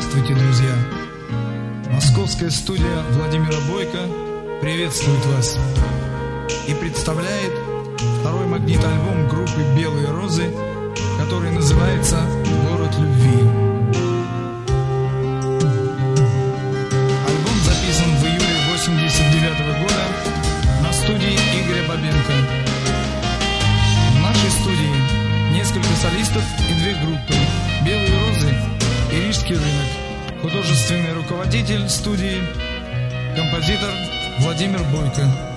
Здравствуйте, друзья! Московская студия Владимира Бойко приветствует вас и представляет второй магнит-альбом группы «Белые розы», который называется «Город любви». Альбом записан в июле 1989 года на студии Игоря Бабенко. В нашей студии несколько солистов и две группы «Белые розы» и «Рижский рынок». Художественный руководитель студии, композитор Владимир Бойко.